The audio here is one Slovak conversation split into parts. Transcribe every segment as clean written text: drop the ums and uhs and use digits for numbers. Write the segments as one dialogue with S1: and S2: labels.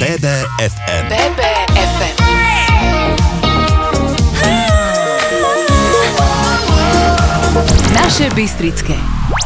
S1: BBFM.
S2: BBFM. Naše Bystrické.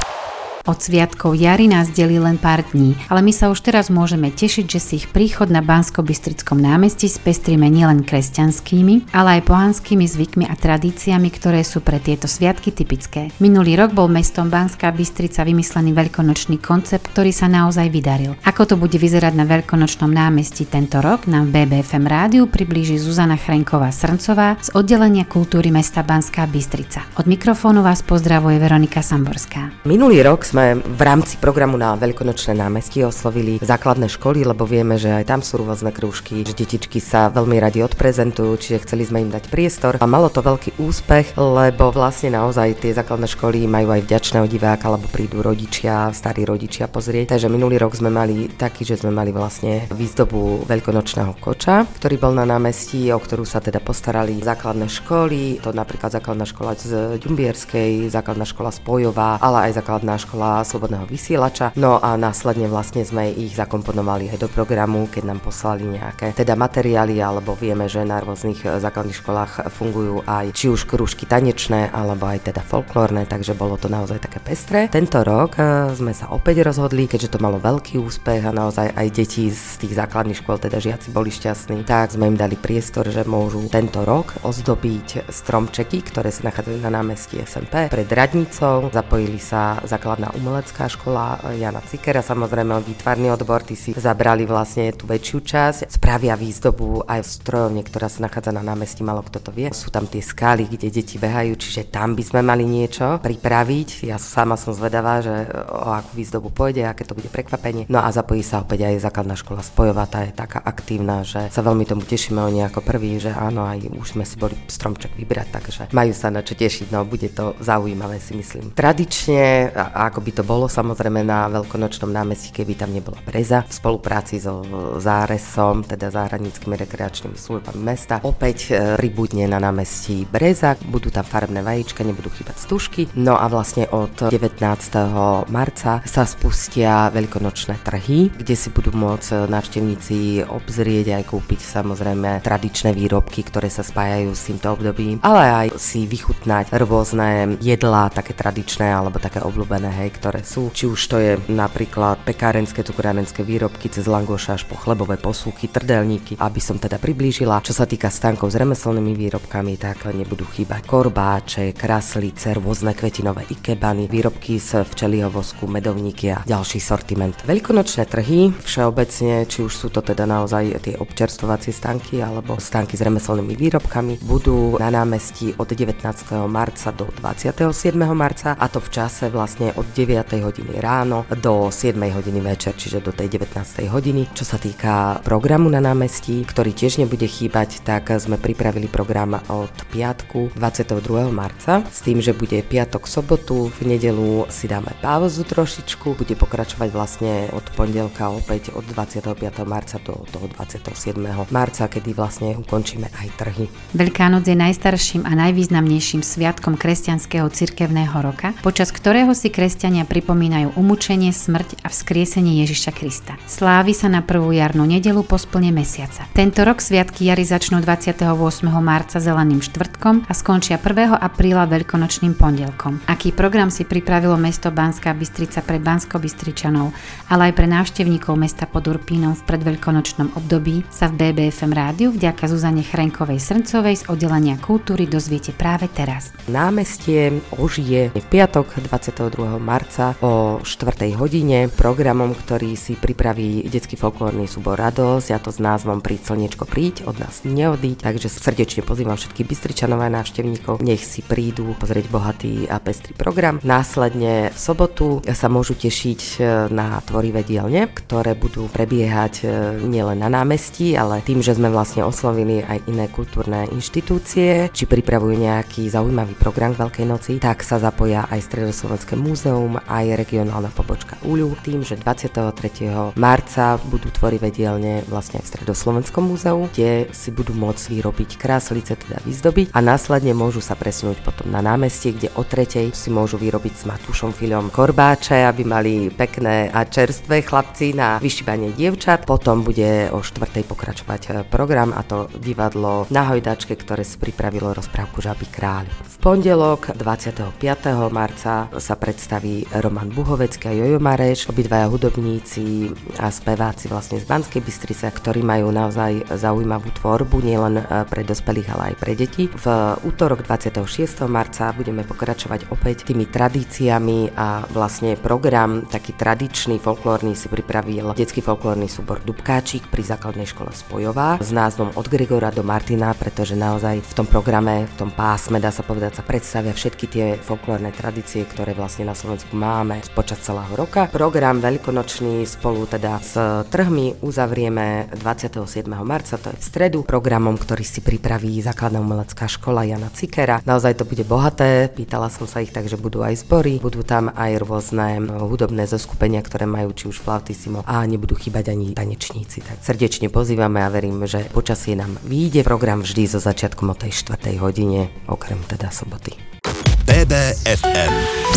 S2: Od sviatkov jary nás delí len pár dní, ale my sa už teraz môžeme tešiť, že si ich príchod na Banskobystrickom námestí spestríme nielen kresťanskými, ale aj pohanskými zvykmi a tradíciami, ktoré sú pre tieto sviatky typické. Minulý rok bol mestom Banská Bystrica vymyslený veľkonočný koncept, ktorý sa naozaj vydaril. Ako to bude vyzerať na veľkonočnom námestí tento rok, nám v BBFM rádiu priblíži Zuzana Chrenková-Srncová z oddelenia kultúry mesta Banská Bystrica. Od mikrofónu vás pozdravuje Veronika Samborská.
S3: Minulý rok sme v rámci programu na Veľkonočné námestie oslovili základné školy, lebo vieme, že aj tam sú rôzne krúžky, že detičky sa veľmi radi odprezentujú, čiže chceli sme im dať priestor a malo to veľký úspech, lebo vlastne naozaj tie základné školy majú aj vďačného diváka, alebo prídu rodičia, starí rodičia pozrieť. Takže minulý rok sme mali taký, že sme mali vlastne výzdobu veľkonočného koča, ktorý bol na námestí, o ktorú sa teda postarali základné školy, to napríklad základná škola z Ďumbierskej, základná škola Spojová, ale aj základná škola Slobodného vysielača. No a následne vlastne sme ich zakomponovali aj do programu, keď nám poslali nejaké teda materiály, alebo vieme, že na rôznych základných školách fungujú aj či už krúžky tanečné, alebo aj teda folklórne, takže bolo to naozaj také pestré. Tento rok sme sa opäť rozhodli, keďže to malo veľký úspech a naozaj aj deti z tých základných škôl, teda žiaci boli šťastní, tak sme im dali priestor, že môžu tento rok ozdobiť stromčeky, ktoré sa nachádzajú na námestí SMP pred radnicou. Zapojili sa základná umelecká škola Jana Cikera, samozrejme výtvarný odbor, tí si zabrali vlastne tú väčšiu časť. Spravia výzdobu aj v strojovne, ktorá sa nachádza na námestí, málo kto to vie. Sú tam tie skály, kde deti behajú, čiže tam by sme mali niečo pripraviť. Ja sama som zvedavá, že o akú výzdobu pôjde, aké to bude prekvapenie. No a zapojí sa opäť aj základná škola Spojová, tá je taká aktívna, že sa veľmi tomu tešíme, oni ako prví, že áno, aj už sme si boli stromček vybrať, takže majú sa na čo tešiť, no bude to zaujímavé, si myslím. Tradične, ako by to bolo samozrejme na Veľkonočnom námestí, keby tam nebola breza, v spolupráci so Záresom, teda záhradníckymi rekreačnými službami mesta. Opäť pribudne na námestí breza, budú tam farebné vajíčka, nebudú chýbať stužky. No a vlastne od 19. marca sa spustia veľkonočné trhy, kde si budú môcť návštevníci obzrieť aj kúpiť samozrejme tradičné výrobky, ktoré sa spájajú s týmto obdobím, ale aj si vychutnať rôzne jedlá, také tradičné alebo také obľúbené, ktoré sú, či už to je napríklad pekárenské, cukrárenské výrobky cez langoša až po chlebové posúky, trdelníky, aby som teda priblížila. Čo sa týka stánkov s remeselnými výrobkami, tak nebudú chýbať korbáče, kraslice, rôzne kvetinové ikebany, výrobky z včelieho vosku, medovníky a ďalší sortiment. Veľkonočné trhy všeobecne, či už sú to teda naozaj tie občerstvovacie stánky alebo stánky s remeselnými výrobkami, budú na námestí od 19. marca do 27. marca, a to v čase vlastne od 9. hodiny ráno do 7. hodiny večer, čiže do tej 19. hodiny. Čo sa týka programu na námestí, ktorý tiež nebude chýbať, tak sme pripravili program od piatku 22. marca s tým, že bude piatok, sobotu, v nedeľu si dáme pauzu trošičku, bude pokračovať vlastne od pondelka opäť od 25. marca do toho 27. marca, kedy vlastne ukončíme aj trhy.
S2: Veľká noc je najstarším a najvýznamnejším sviatkom kresťanského cirkevného roka, počas ktorého si kresťania pripomínajú umúčenie, smrť a vzkriesenie Ježiša Krista. Slávi sa na prvú jarnú nedeľu po splne mesiaca. Tento rok sviatky jary začnú 28. marca zeleným štvrtkom a skončia 1. apríla veľkonočným pondelkom. Aký program si pripravilo mesto Banská Bystrica pre Banskobystričanov, ale aj pre návštevníkov mesta pod Urpínom v predveľkonočnom období, sa v BBFM rádiu vďaka Zuzane Chrenkovej-Srncovej z oddelenia kultúry dozviete práve teraz.
S3: Námestie ožije v piatok 22. marca o 4. hodine programom, ktorý si pripraví detský folklórny súbor Radosť, a to s názvom Príď slniečko príď, od nás neodíď. Takže srdečne pozývam všetkých Bystričanov a návštevníkov, nech si prídu pozrieť bohatý a pestrý program. Následne v sobotu sa môžu tešiť na tvorivé dielne, ktoré budú prebiehať nielen na námestí, ale tým, že sme vlastne oslovili aj iné kultúrne inštitúcie, či pripravujú nejaký zaujímavý program k Veľkej noci, tak sa zapoja aj Stredoslovenské múzeum, múzeum aj regionálna pobočka ULU, tým, že 23. marca budú tvorivé dielne vlastne v Stredoslovenskom múzeu, kde si budú môcť vyrobiť kráslice, teda vyzdobiť a následne môžu sa presunúť potom na námestie, kde o 3. si môžu vyrobiť s Matúšom Filom korbáče, aby mali pekné a čerstvé chlapci na vyšívanie dievčat. Potom bude o 4. pokračovať program, a to divadlo Na hojdačke, ktoré si pripravilo rozprávku Žabý kráľ. V pondelok 25. marca sa predstaví Roman Buhovecký a Jojo Mareš, obidvaja hudobníci a speváci vlastne z Banskej Bystrice, ktorí majú naozaj zaujímavú tvorbu, nielen pre dospelých, ale aj pre deti. V útorok 26. marca budeme pokračovať opäť tými tradíciami a vlastne program taký tradičný, folklórny si pripravil detský folklórny súbor Dubkáčik pri základnej škole Spojová s názvom Od Gregora do Martina, pretože naozaj v tom programe, v tom pásme, dá sa povedať, sa predstavia všetky tie folklórne tradície, ktoré vlastne na Slovensku máme počas celého roka. Program veľkonočný spolu teda s trhmi uzavrieme 27. marca, to je v stredu, programom, ktorý si pripraví Základná umelecká škola Jana Cikera. Naozaj to bude bohaté, pýtala som sa ich, takže budú aj zbory, budú tam aj rôzne hudobné zoskupenia, ktoré majú či už flautissimo a nebudú chýbať ani tanečníci. Tak srdečne pozývame a verím, že počasie nám vyjde. Program vždy so začiatkom o tej 4. hodine, okrem teda soboty.
S1: BBFM.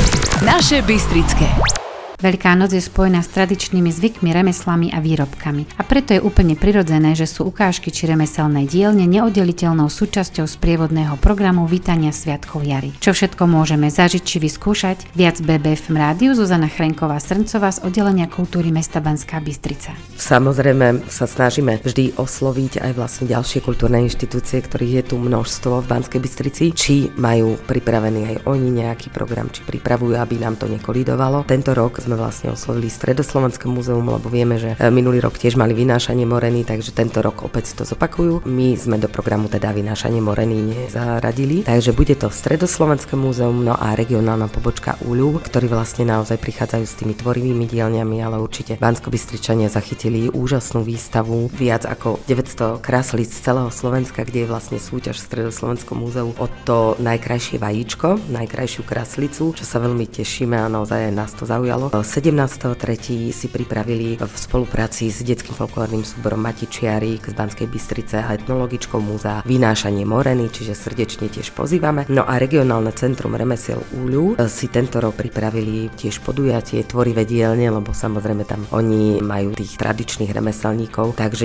S1: Naše Bystrické.
S2: Veľká noc je spojená s tradičnými zvykmi, remeslami a výrobkami. A preto je úplne prirodzené, že sú ukážky či remeselné dielne neoddeliteľnou súčasťou sprievodného programu Vítania Sviatkov jary. Čo všetko môžeme zažiť či vyskúšať? Viac BBFM rádiu, Zuzana Chrenková-Srncová z oddelenia kultúry mesta Banská Bystrica.
S3: Samozrejme sa snažíme vždy osloviť aj vlastne ďalšie kultúrne inštitúcie, ktorých je tu množstvo v Banskej Bystrici, či majú pripravený aj oni nejaký program, či pripravujú, aby nám to nekolidovalo. Tento rok sme vlastne oslovili Stredoslovenské múzeum, lebo vieme, že minulý rok tiež mali vynášanie moreny, takže tento rok opäť to zopakujú. My sme do programu teda vynášanie moreny nezaradili, takže bude to Stredoslovenské múzeum, no a regionálna pobočka ULU, ktorí vlastne naozaj prichádzajú s tými tvorivými dielňami, ale určite Banskobystričania zachytili úžasnú výstavu, viac ako 900 kráslíc z celého Slovenska, kde je vlastne súťaž v Stredoslovenskom múzeu o to najkrajšie vajíčko, najkrajšiu kráslicu, čo sa veľmi tešíme a naozaj nás to zaujalo. 17.3. si pripravili v spolupráci s detským folklórnym súborom Matičiarik z Banskej Bystrice a etnologičkou múzea vynášanie moreny, čiže srdečne tiež pozývame. No a regionálne centrum remesiel ULU si tento rok pripravili tiež podujatie tvorivé dielne, lebo samozrejme tam oni majú tých tradičných remeselníkov, takže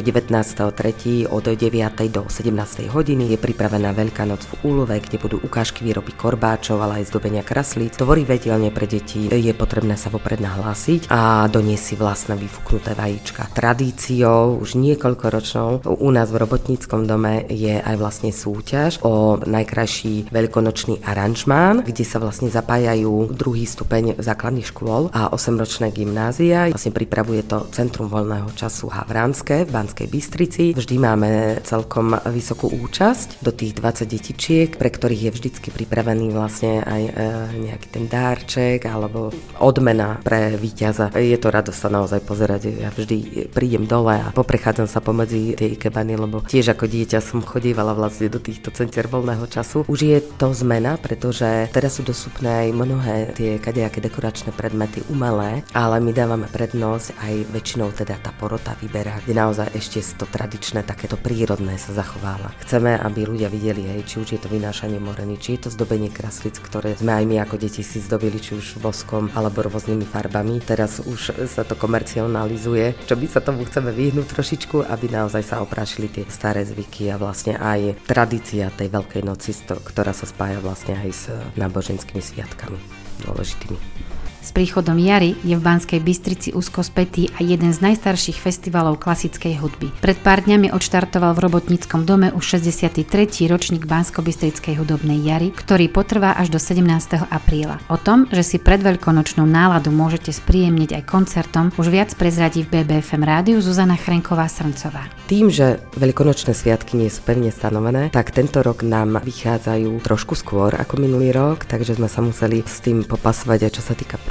S3: 19.3. od 9. do 17. hodiny je pripravená Veľká noc v Úlove, kde budú ukážky výroby korbáčov, ale aj zdobenia kraslíc. Tvorivé dielne pre deti je potrebné sa vopred nahlásiť a doniesť si vlastné vyfúknuté vajíčka. Tradíciou už niekoľkoročnou u nás v Robotníckom dome je aj vlastne súťaž o najkrajší veľkonočný aranžmán, kde sa vlastne zapájajú druhý stupeň základných škôl a 8-ročné gymnázia. Vlastne pripravuje to Centrum voľného času Havranské v Banskej Bystrici. Vždy máme celkom vysokú účasť do tých 20 detičiek, pre ktorých je vždycky pripravený vlastne aj nejaký ten dárček alebo odmena pre víťaza. Je to radosť sa naozaj pozerať. Ja vždy prídem dole a poprechádzam sa pomedzi tie ikebany, lebo tiež ako dieťa som chodívala vlastne do týchto centier voľného času. Už je to zmena, pretože teraz sú dostupné aj mnohé tie kadejaké dekoračné predmety umelé, ale my dávame prednosť aj väčšinou teda tá porota vyberá, kde naozaj ešte to tradičné, takéto prírodné sa zachováva. Chceme, aby ľudia videli, či už je to vynášanie moreny, či je to zdobenie kraslic, ktoré sme aj my ako deti si zdobili, či už voskom alebo rôznymi farbami. Teraz už sa to komercionalizuje, čo by sa tomu chceme vyhnúť trošičku, aby naozaj sa oprášili tie staré zvyky a vlastne aj tradícia tej Veľkej noci, ktorá sa spája vlastne aj s náboženskými sviatkami dôležitými.
S2: S príchodom jary je v Banskej Bystrici úzko spätý aj jeden z najstarších festivalov klasickej hudby. Pred pár dňami odštartoval v Robotníckom dome už 63. ročník Banskobystrickej hudobnej jary, ktorý potrvá až do 17. apríla. O tom, že si predveľkonočnú náladu môžete spríjemniť aj koncertom, už viac prezradí v BBFM rádiu Zuzana Chrenková-Srncová.
S3: Tým, že veľkonočné sviatky nie sú pevne stanovené, tak tento rok nám vychádzajú trošku skôr ako minulý rok, takže sme sa museli s tým popasovať aj čo sa týka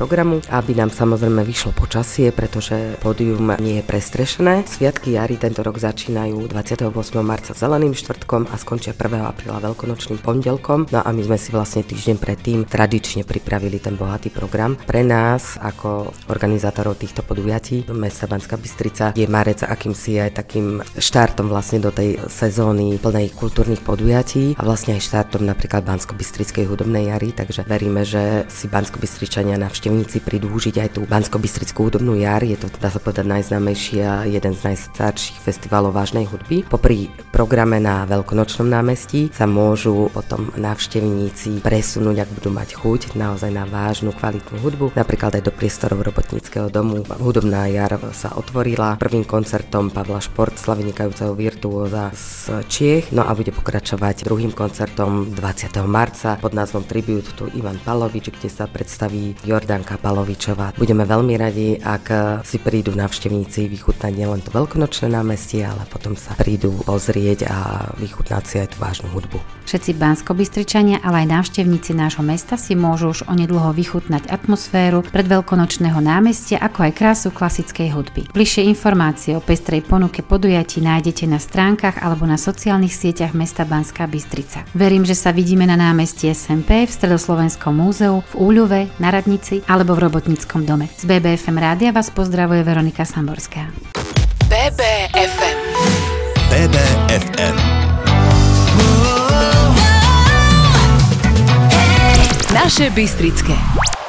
S3: programu, aby nám samozrejme vyšlo počasie, pretože pódium nie je prestrešené. Sviatky jary tento rok začínajú 28. marca zeleným štvrtkom a skončia 1. apríla veľkonočným pondelkom. No a my sme si vlastne týždeň predtým tradične pripravili ten bohatý program. Pre nás ako organizátorov týchto podujatí mesta Banská Bystrica je marec akýmsi aj takým štartom vlastne do tej sezóny plnej kultúrnych podujatí a vlastne aj štartom napríklad Banskobystrickej hudobnej jary, takže veríme, že si Banskobystričania navštevníci prídu užiť aj tú Banskobystrickú hudobnú jar. Je to, dá sa povedať, najznámejší a jeden z najstarších festivalov vážnej hudby. Popri programe na Veľkonočnom námestí sa môžu potom návštevníci presunúť, ak budú mať chuť, naozaj na vážnu kvalitnú hudbu, napríklad aj do priestorov Robotníckeho domu. Hudobná jar sa otvorila prvým koncertom Pavla Športla, vynikajúceho virtuóza z Čiech, no a bude pokračovať druhým koncertom 20. marca pod názvom Tribute to Ivan Palovič, kde sa predstaví Jordanka Palovičová. Budeme veľmi radi, ak si prídu návštevníci vychutnať nielen to veľkonočné námestie, ale potom sa prídu pozrieť a vychutnať si aj tú vážnu hudbu.
S2: Všetci Banskobystričania, ale aj návštevníci nášho mesta si môžu už onedlho vychutnať atmosféru predveľkonočného námestia, ako aj krásu klasickej hudby. Bližšie informácie o pestrej ponuke podujatí nájdete na stránkach alebo na sociálnych sieťach mesta Banská Bystrica. Verím, že sa vidíme na námestí SMP, v Stredoslovenskom múzeu, v Úľuve, na Radnici alebo v Robotníckom dome. Z BBFM rádia vás pozdravuje Veronika Samborská.
S1: BBFM. BBFM. Naše Bystrické.